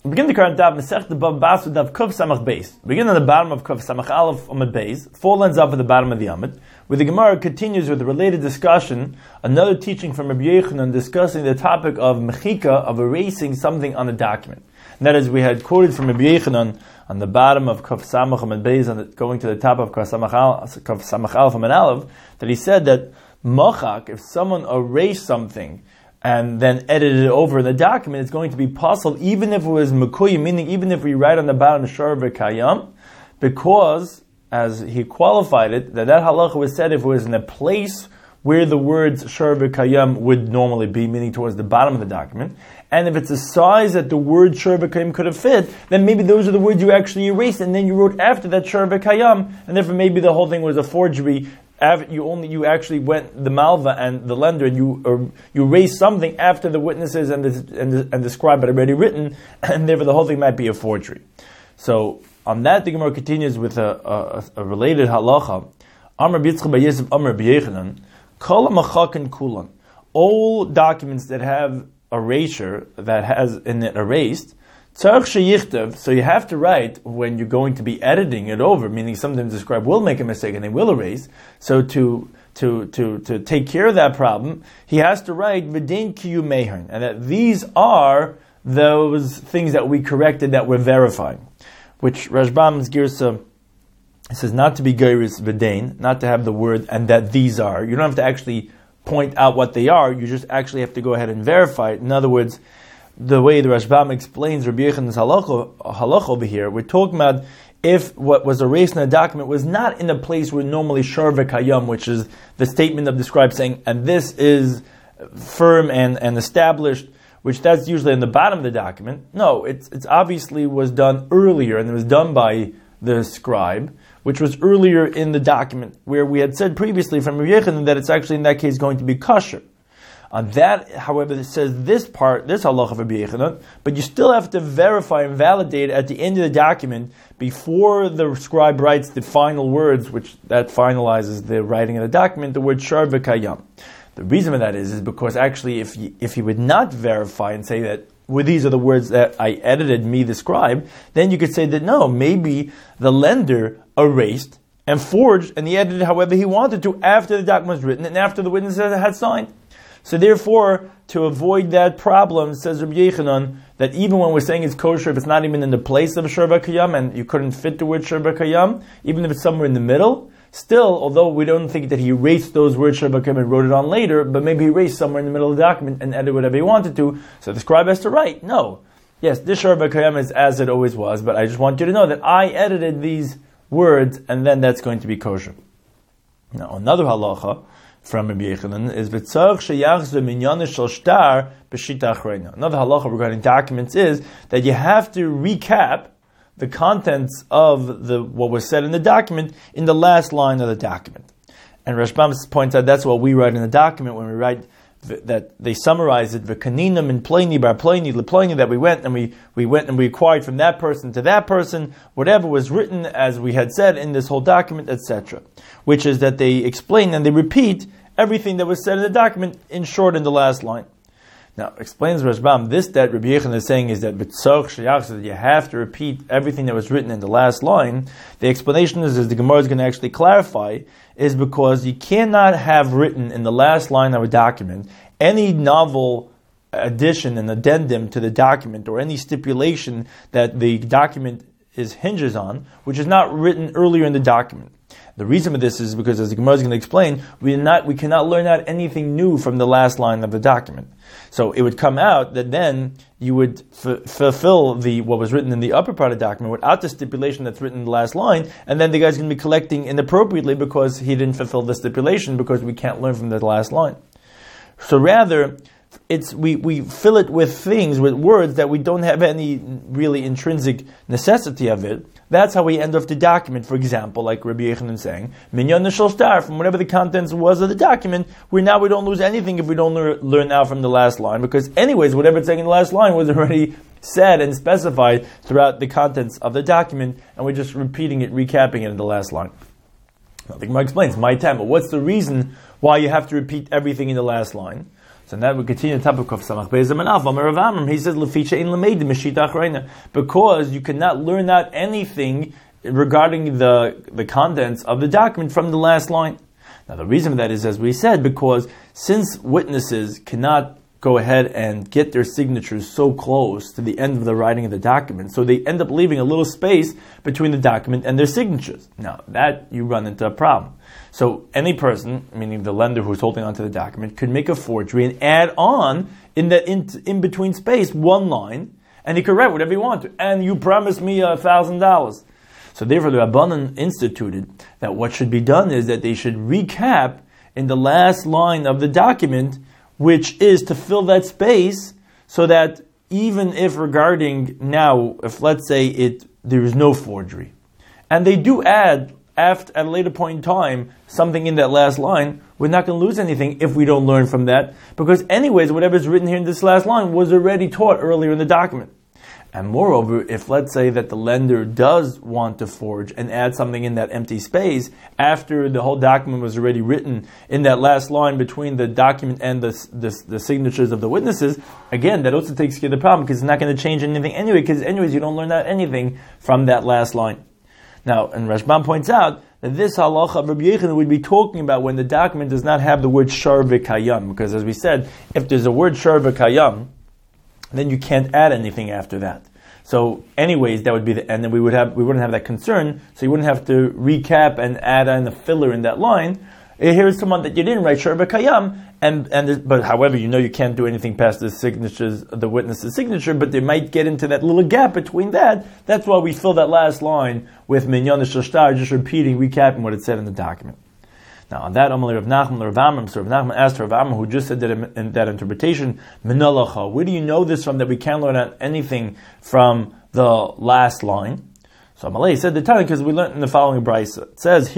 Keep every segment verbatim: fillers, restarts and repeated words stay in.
We begin the current daf Masech the Bava Basra daf Kuf Samach Beis. Begin on the bottom of Kuf Samach Aleph Amud Beis, four lines up at the bottom of the Amud, where the Gemara continues with a related discussion, another teaching from Rabbi Yochanan discussing the topic of mechika, of erasing something on a document. And that is, we had quoted from Rabbi Yochanan on the bottom of Kuf Samach Amud Beis, on the, going to the top of Kuf Samach Aleph Amud Aleph, that he said that machak, if someone erased something and then edited it over in the document, it's going to be possible, even if it was mekuyim, meaning even if we write on the bottom shor v'kayam, because, as he qualified it, that that halacha was said if it was in a place where the words shor v'kayam would normally be, meaning towards the bottom of the document, and if it's a size that the word shor v'kayam could have fit, then maybe those are the words you actually erased, and then you wrote after that shor v'kayam, and therefore maybe the whole thing was a forgery. You only you actually went the malva and the lender, and you or you raised something after the witnesses and the and the, and the scribe had already written, and therefore the whole thing might be a forgery. So on that, the Gemara continues with a, a, a related halacha. Amar B'Yitzchak Bar Yosef Amar B'Yechanan Kol ha'machaken kulan. All documents that have erasure, that has in it erased, so you have to write when you're going to be editing it over, meaning sometimes the scribe will make a mistake and they will erase. So to to to to take care of that problem, he has to write v'dein kiyu mehern, and that these are those things that we corrected that we're verifying. Which Rashbam's Girsa says not to be geiris v'dein, not to have the word and that these are. You don't have to actually point out what they are. You just actually have to go ahead and verify it. In other words, the way the Rashbam explains Rabbi Yochanan's halacha, halacha over here, we're talking about if what was erased in a document was not in a place where normally shor v'kayam, which is the statement of the scribe saying, and this is firm and, and established, which that's usually in the bottom of the document. No, it's it's obviously was done earlier, and it was done by the scribe, which was earlier in the document, where we had said previously from Rabbi Yochanan that it's actually in that case going to be kosher. On that, however, it says this part, this halacha of Rabbi Yochanan, but you still have to verify and validate at the end of the document before the scribe writes the final words, which that finalizes the writing of the document, the word shor v'kayam. The reason for that is, is because actually if you, if you would not verify and say that, well, these are the words that I edited, me the scribe, then you could say that no, maybe the lender erased and forged and he edited however he wanted to after the document was written and after the witnesses had signed. So therefore, to avoid that problem, says Rabbi Yochanan, that even when we're saying it's kosher, if it's not even in the place of shor v'kayam, and you couldn't fit the word shor v'kayam, even if it's somewhere in the middle, still, although we don't think that he erased those words shor v'kayam and wrote it on later, but maybe he erased somewhere in the middle of the document and edited whatever he wanted to, so the scribe has to write, no. Yes, this shor v'kayam is as it always was, but I just want you to know that I edited these words, and then that's going to be kosher. Now, another halacha from Rabbi Yochanan is v'tzarich sheyachzor minyan shel shtar b'shita achrona. Another halacha regarding documents is that you have to recap the contents of the what was said in the document in the last line of the document. And Rashbam points out that's what we write in the document when we write that they summarize it v'kaninam in ploni bar ploni leploni, that we went and we, we went and we acquired from that person to that person whatever was written as we had said in this whole document, et cetera. Which is that they explain and they repeat everything that was said in the document in short in the last line. Now, explains Rashbam, this that Rabbi Yochanan is saying is that that you have to repeat everything that was written in the last line. The explanation is, as the Gemara is going to actually clarify, is because you cannot have written in the last line of a document any novel addition and addendum to the document or any stipulation that the document is hinges on, which is not written earlier in the document. The reason for this is because, as the Gemara is going to explain, we not we cannot learn out anything new from the last line of the document. So it would come out that then you would f- fulfill the what was written in the upper part of the document without the stipulation that's written in the last line, and then the guy's going to be collecting inappropriately because he didn't fulfill the stipulation because we can't learn from the last line. So rather, it's we, we fill it with things, with words that we don't have any really intrinsic necessity of it. That's how we end off the document, for example, like Rabbi Yochanan saying, minyan shel shtar, from whatever the contents was of the document, where now we don't lose anything if we don't lear, learn now from the last line, because anyways, whatever it's saying in the last line was already said and specified throughout the contents of the document, and we're just repeating it, recapping it in the last line. Now, the Gemara explains, my time, what's the reason why you have to repeat everything in the last line? So now we continue the topic of Samach Beis Amanav. Amar Rav Amram, he says, Leficha in Lameid Meshita Achrayna, because you cannot learn out anything regarding the the contents of the document from the last line. Now the reason for that is, as we said, because since witnesses cannot go ahead and get their signatures so close to the end of the writing of the document, so they end up leaving a little space between the document and their signatures. Now that you run into a problem. So any person, meaning the lender who's holding onto the document, could make a forgery and add on in that in, in between space one line, and he could write whatever he wanted. And you promised me a thousand dollars. So therefore, the Rabbanan instituted that what should be done is that they should recap in the last line of the document, which is to fill that space, so that even if regarding now, if let's say it there is no forgery, and they do add after at a later point in time something in that last line, we're not going to lose anything if we don't learn from that, because anyways, whatever is written here in this last line was already taught earlier in the document. And moreover, if let's say that the lender does want to forge and add something in that empty space after the whole document was already written in that last line between the document and the the, the signatures of the witnesses, again, that also takes care of the problem, because it's not going to change anything anyway, because anyways, you don't learn out anything from that last line. Now, and Rashbam points out that this halacha of Rabbi Yochanan would be talking about when the document does not have the word shar v'kayam, because as we said, if there's a word shar v'kayam, then you can't add anything after that. So, anyways, that would be the end, and we would have we wouldn't have that concern. So you wouldn't have to recap and add in a filler in that line. Here's someone that you didn't write shar v'kayam, and and but however, you know you can't do anything past the signatures, the witness's signature, but they might get into that little gap between that. That's why we fill that last line with minyan shtar, just repeating, recapping what it said in the document. Now, on that, Amalei Rav Nachman, Rav Amram, so Rav Nachman asked Rav Amram, who just said that in that interpretation, Minalacha, where do you know this from, that we can't learn out anything from the last line? So Amalei said the time, because we learned in the following brisa. It says,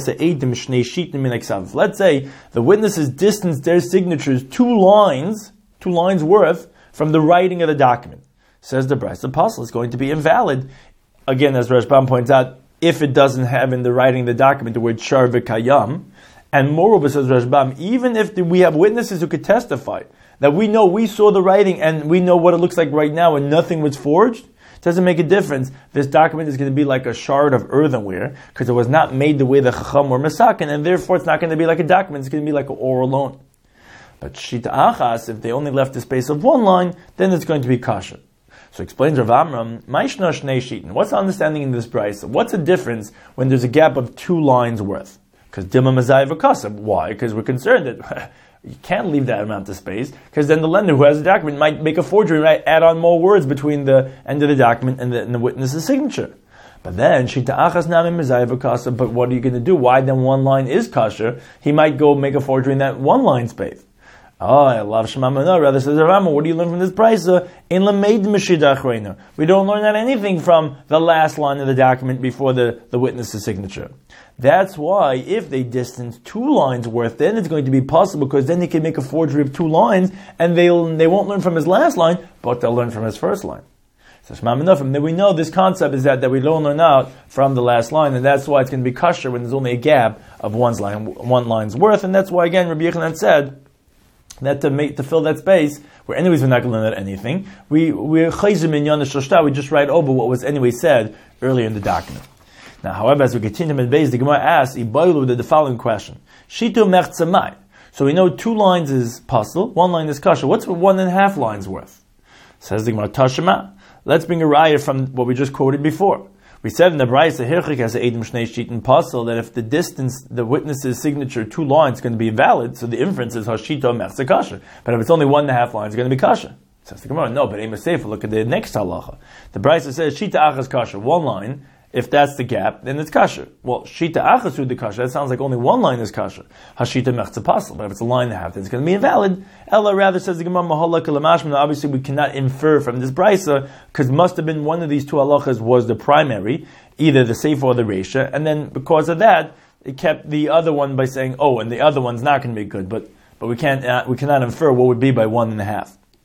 let's say the witnesses distanced their signatures two lines, two lines worth, from the writing of the document. Says the brisa, the apostle is going to be invalid. Again, as Rashbam points out, if it doesn't have in the writing of the document the word shar v'kayam. And moreover, says Rashbam, even if we have witnesses who could testify that we know we saw the writing and we know what it looks like right now and nothing was forged, it doesn't make a difference. This document is going to be like a shard of earthenware, because it was not made the way the Chacham or Masakin, and therefore it's not going to be like a document, it's going to be like an oral loan. But Shita Achas, if they only left the space of one line, then it's going to be kasha. So explains Rav Amram, Maishna Shnei Shitin. What's the understanding in this price? What's the difference when there's a gap of two lines worth? Because Dima Mazai V'Kasab. Why? Because we're concerned that you can't leave that amount of space, because then the lender who has the document might make a forgery, right? Add on more words between the end of the document and the, and the witness's signature. But then, Shita Achas Nami Mazai V'Kasab, but what are you going to do? Why then one line is kasher? He might go make a forgery in that one line space. Oh, I love Shema Mana. Rather says Rama, what do you learn from this brisa? In Lameid Meshida Achrayna. We don't learn that anything from the last line of the document before the, the witness's signature. That's why if they distance two lines worth, then it's going to be possible, because then they can make a forgery of two lines, and they'll they won't learn from his last line, but they'll learn from his first line. So Shema Mana, from there we know this concept is that, that we don't learn out from the last line, and that's why it's going to be kosher when there's only a gap of one's line, one line's worth, and that's why again Rabbi Yochanan said that to make to fill that space, where anyways we're not going to learn anything, we we're chayzim in Yana Shoshta, we just write over what was anyway said earlier in the document. Now, however, as we continue in Beis, the Gemara asks, Iboilu did the following question: Shitu mechtzamai. So we know two lines is pasul, one line is kasha. What's one and a half lines worth? Says the Gemara, Tashema. Let's bring a raya from what we just quoted before. We said in the Brayse, Hirchik has a Eidim Shnei Shitin Pasul, that if the distance, the witness's signature, two lines, is going to be invalid, so the inference is Hashito Mechza Kasha. But if it's only one and a half lines, it's going to be Kasha. Says the Gemara, no, but Ema Sefer, look at the next halacha. The Brayse says, Shita Achas Kasha, one line. If that's the gap, then it's kasha. Well, shita achasu the kasha. That sounds like only one line is kasha. Hashita mechza pasul. But if it's a line and a half, then it's going to be invalid. Ella rather says the Gemara mahalak lamashman. Obviously, we cannot infer from this brisa, because must have been one of these two halachas was the primary, either the sefer or the reisha, and then because of that, it kept the other one by saying, oh, and the other one's not going to be good. But but we can't uh, we cannot infer what would be by one and a half.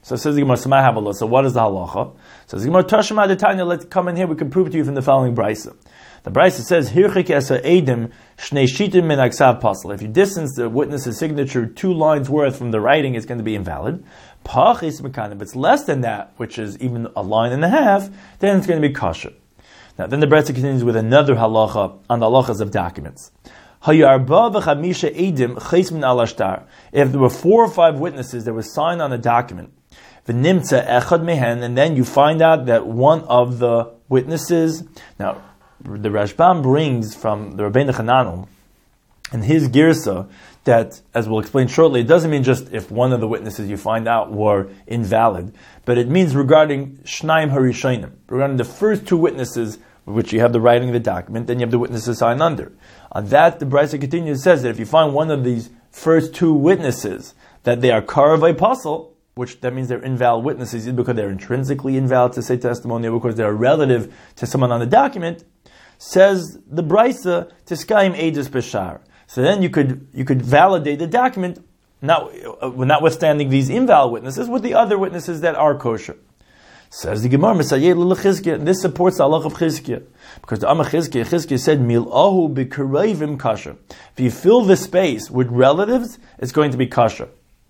So it says the Gemara, so I have a look. So what is the halacha? So the Gemara, Tashma de Tanya, let's come in here, we can prove it to you from the following brisa. The brisa says, Hirchik esa edim shnei shitim min aksav pasal. If you distance the witness's signature two lines worth from the writing, it's going to be invalid. Pachis mekanim. If it's less than that, which is even a line and a half, then it's going to be kosher. Now, then the brisa continues with another halacha on the halachas of documents. If there were four or five witnesses that were signed on a document, and then you find out that one of the witnesses, now the Rashbam brings from the Rabbeinu Hananel and his girsa that, as we'll explain shortly, it doesn't mean just if one of the witnesses you find out were invalid, but it means regarding Shnaim Harishonim, regarding the first two witnesses, which you have the writing of the document, then you have the witnesses signed under. On that, the Brisa continues, says that if you find one of these first two witnesses that they are Karavai Apostle, which that means they're invalid witnesses, either because they're intrinsically invalid to say testimony, or because they're a relative to someone on the document, says the Brisa, Tiskayim Eidus Beshar. So then you could you could validate the document, not, uh, notwithstanding these invalid witnesses, with the other witnesses that are kosher. Says the Gemara, and this supports the halach of Chizkiah, because the Amar Chizkiah, Chizkiah said, Mil'ahu b'karevim kasher. If you fill the space with relatives, it's going to be kasher.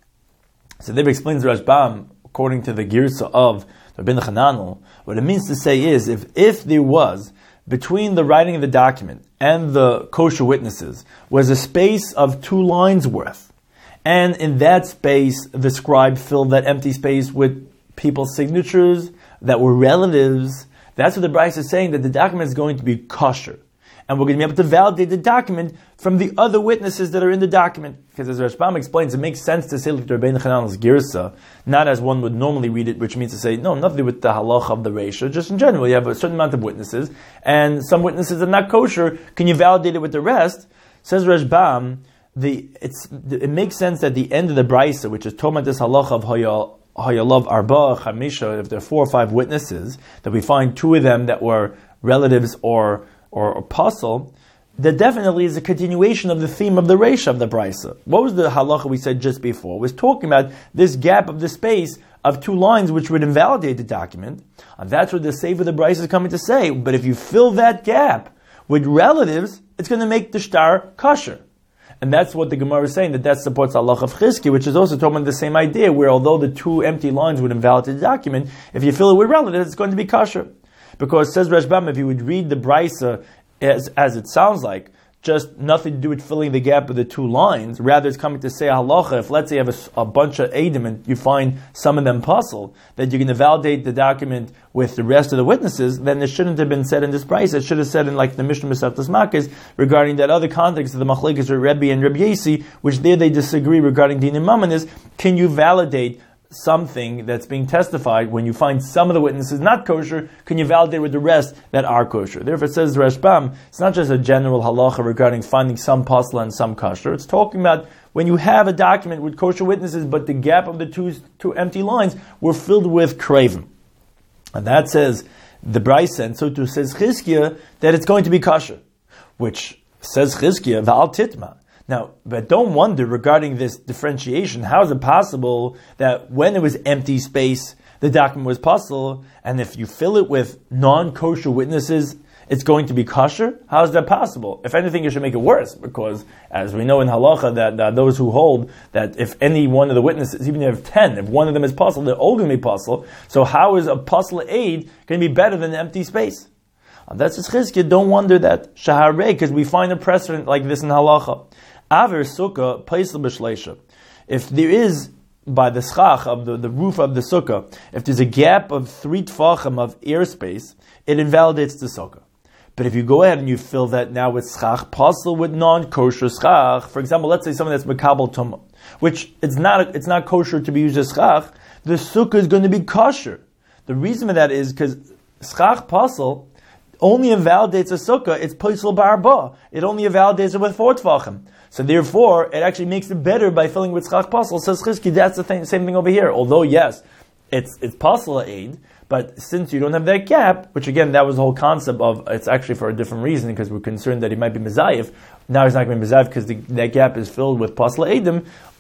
So they've explained the Rashbam, according to the Girsa of the Rabbeinu Hananel, what it means to say is, if, if there was, between the writing of the document and the kosher witnesses, was a space of two lines worth, and in that space, the scribe filled that empty space with people's signatures that were relatives, that's what the Brisa is saying, that the document is going to be kosher. And we're going to be able to validate the document from the other witnesses that are in the document. Because as Rashbam explains, it makes sense to say like the Rabbeinu Hananel's Girsa, not as one would normally read it, which means to say, no, nothing with the halacha of the Reisha, just in general, you have a certain amount of witnesses, and some witnesses are not kosher, can you validate it with the rest? Says Rashbam, the, it's, it makes sense at the end of the Brisa, which is Tomat this halacha of Hayal, Hayalav Arba, Chamisha, if there are four or five witnesses, that we find two of them that were relatives or or apostle, that definitely is a continuation of the theme of the Reisha of the Brisa. What was the halacha we said just before? It was talking about this gap of the space of two lines which would invalidate the document. And that's what the Sefer of the Brisa is coming to say. But if you fill that gap with relatives, it's going to make the shtar kosher. And that's what the Gemara is saying, that that supports Allah of Chizki, which is also talking about the same idea, where although the two empty lines would invalidate the document, if you fill it with relatives, it's going to be kosher. Because, says Rashbam, if you would read the Brisa as, as it sounds like, just nothing to do with filling the gap of the two lines, rather it's coming to say halacha, if let's say you have a, a bunch of edim and you find some of them puzzle, that you're going to validate the document with the rest of the witnesses, then it shouldn't have been said in this Brisa. It should have said in like the Mishnah Masechtas Makkos regarding that other context of the Machlekes of Rebbe and Rebbe Yasi, which there they disagree regarding Din and Mamonis. Can you validate something that's being testified when you find some of the witnesses not kosher? Can you validate with the rest that are kosher? Therefore, it says Rashbam, it's not just a general halacha regarding finding some pasla and some kosher. It's talking about when you have a document with kosher witnesses, but the gap of the two two empty lines were filled with craven. And that says the Brisa, and so too says Chizkiah, that it's going to be kosher, which says Chizkiah, Va'al Titma. Now, but don't wonder regarding this differentiation. How is it possible that when it was empty space, the document was puzzle, and if you fill it with non-kosher witnesses, it's going to be kosher? How is that possible? If anything, you should make it worse, because as we know in halacha, that, that those who hold that if any one of the witnesses, even if you have ten, if one of them is puzzle, they're all going to be puzzle. So how is a puzzle aid going to be better than an empty space? And that's just Chizkiah. Don't wonder that shaharei, because we find a precedent like this in halacha. Aver sukkah paisel b'shleisha. If there is, by the schach of the, the roof of the sukkah, if there's a gap of three tfachim of airspace, it invalidates the sukkah. But if you go ahead and you fill that now with schach, puzzle with non-kosher schach, for example, let's say something that's mekabel tumah, which it's not it's not kosher to be used as schach, the sukkah is going to be kosher. The reason for that is because schach puzzle only invalidates a sukkah, it's paisel barba. It only invalidates it with four tfachim. So therefore, it actually makes it better by filling with schach puzzle. Says Chizki, that's the thing, same thing over here. Although yes, it's it's puzzle aid, but since you don't have that gap, which again, that was the whole concept of, it's actually for a different reason, because we're concerned that he might be mezayif. Now he's not going to be mezayif because the, that gap is filled with puzzle aidim.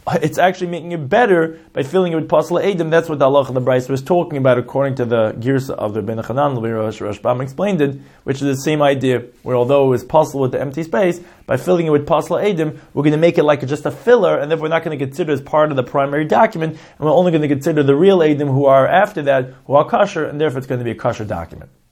it's actually making it better by filling it with pasla edim. That's what the halacha of the Brisa was talking about, according to the girsa of the Ben Chanan, the Rosh Rashbam explained it, which is the same idea, where although it was pasla with the empty space, by filling it with pasla edim, we're going to make it like just a filler, and therefore we're not going to consider it as part of the primary document, and we're only going to consider the real edim who are after that, who are kosher, and therefore it's going to be a kosher document.